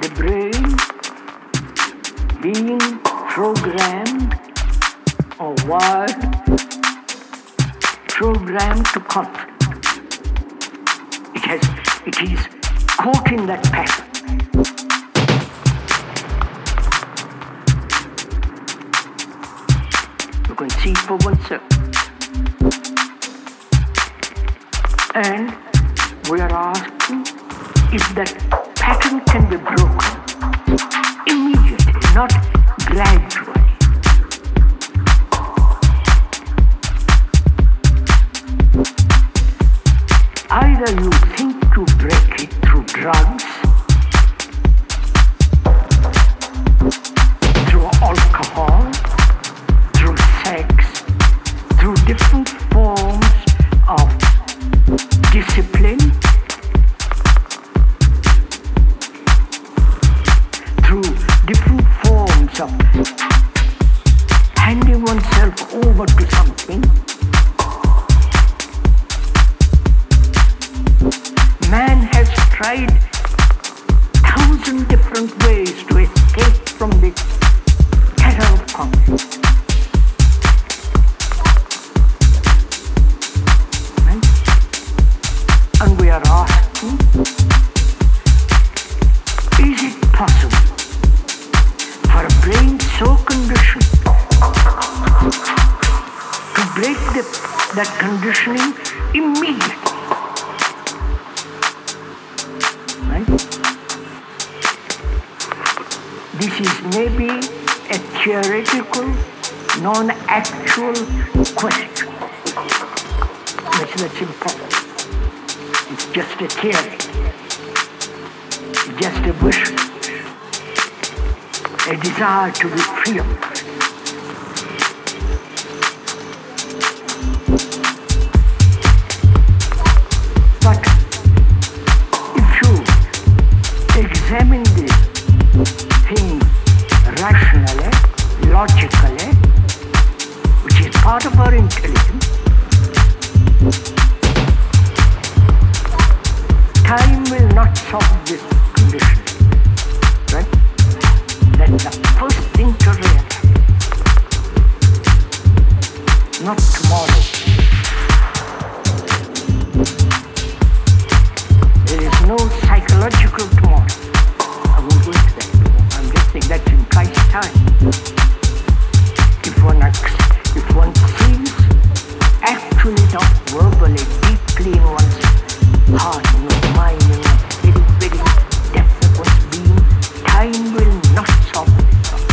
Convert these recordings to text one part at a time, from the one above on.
the brain being programmed or wired, programmed to conflict. It is caught in that pattern. You can see it for oneself. And we are asking if that pattern can be broken immediately, not gradually. Either you think to break it through drugs, through alcohol, through sex, through different forms of discipline, through different forms of handing oneself over to something. Man has tried 1,000 different ways to escape from this terror of conflict. Right? And we are asking, is it possible for a brain so conditioned to break that conditioning immediately? This is maybe a theoretical, non-actual question. That's important. It's just a theory, just a wish, a desire to be free of it. But if you examine this thing rationally, logically, which is part of our intelligence, time will not solve this condition. Right? That's the first thing to realize. Not tomorrow. There is no psychological tomorrow. I won't go into that. I'm just saying that implies time. If one sees actually not verbally, deeply in one's heart, in one's mind, in one's very, very depth of one's being, time will not solve this problem.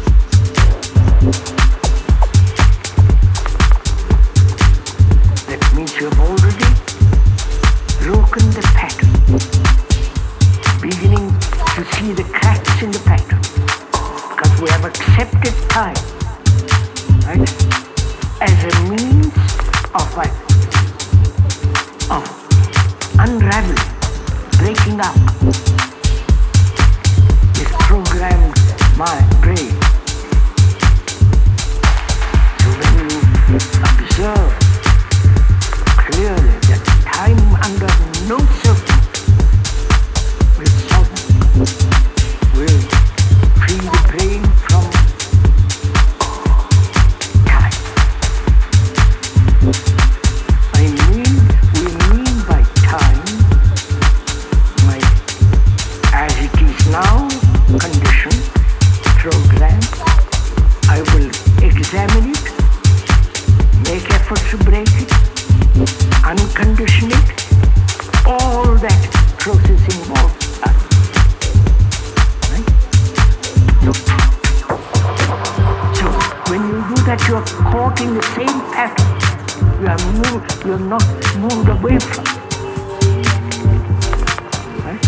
That means you have already broken the pattern, beginning to see the cracks in the pattern, because we have accepted time, right, as a means of unraveling, breaking up this programmed brain. So when you observe clearly that time under no circumstance will solve it, will free the brain from time. We mean by time, as it is now conditioned, programmed. I will examine it, make efforts to break it, uncondition it, all that process involves us. Right? So when you do that, you are caught in the same pattern. You are not moved away from it. Right?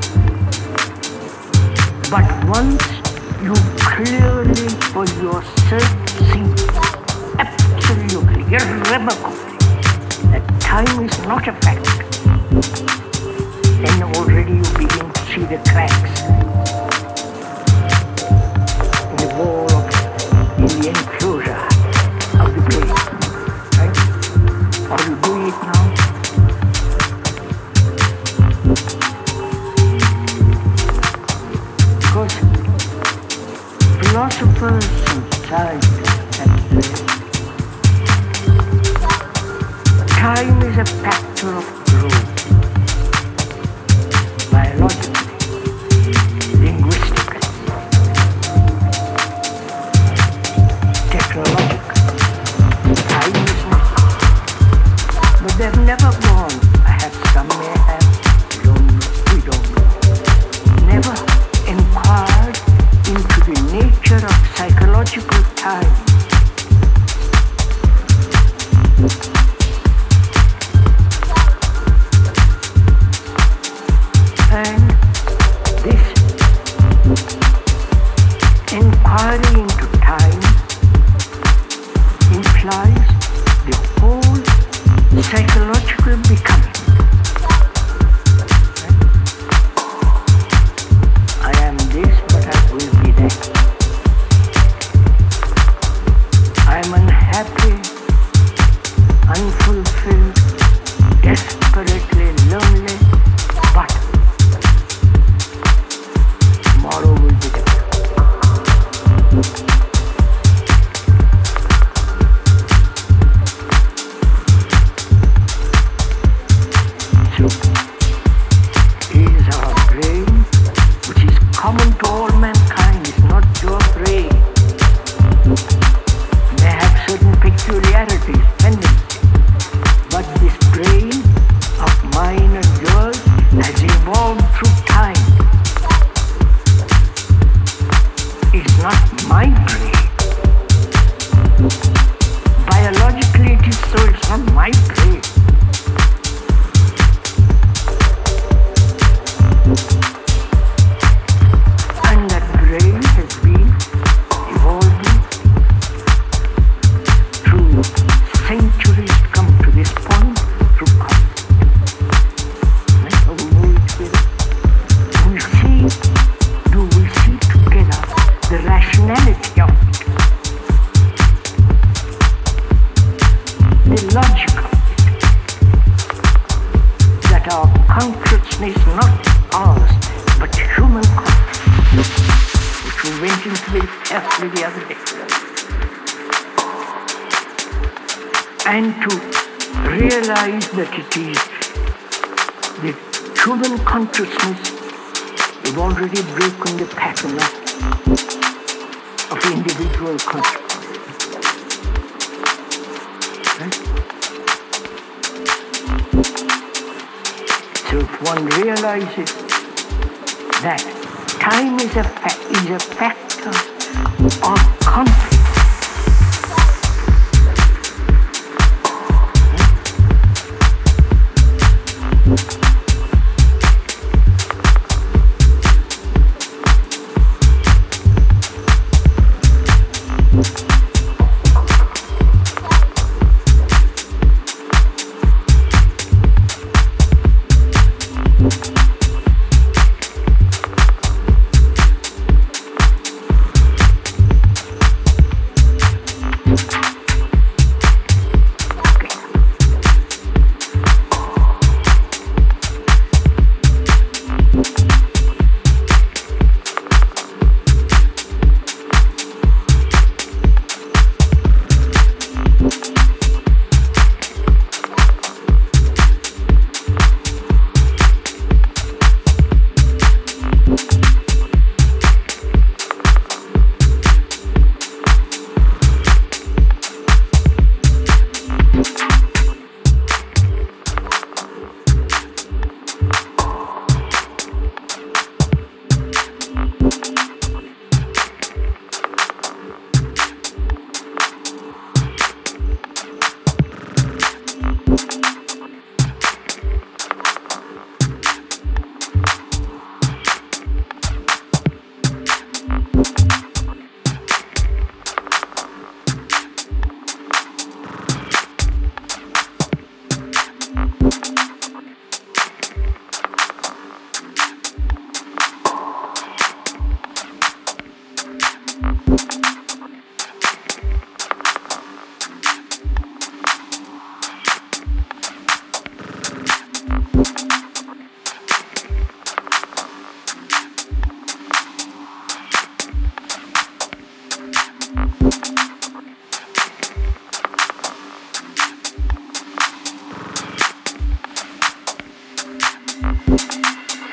But once you clearly for yourself see absolutely, irrevocably, that time is not a fact, then already you begin to see the cracks in the wall in the enclosure of the brain. Right? Are you doing it now? philosophers and scientists have said time is a factor of growth, biologically, linguistically, technologically. Time is not. But they've never gone. Perhaps some may have. We don't know. Never inquired into the nature of psychological time. And this inquiry into time implies the whole psychological becoming. I am this, but I will be that. I am unhappy, unfulfilled, desperately lonely, but tomorrow will be better. So, it is our brain, which is common to all mankind. It's not your brain. It may have certain peculiarities, tendencies, but this brain of mine and yours has evolved through time. It's not my brain. Biologically it is so, it's not my brain. And that brain has been evolving through centuries to come to this point through conflict. Right? So we move together. We see together the rationality of it, the logic of it, that our consciousness is not ours, but human consciousness, which we went into very carefully the other day. And to realize that it is the human consciousness, we've already broken the pattern of individual consciousness. Right? So if one realizes that time is a factor of conflict,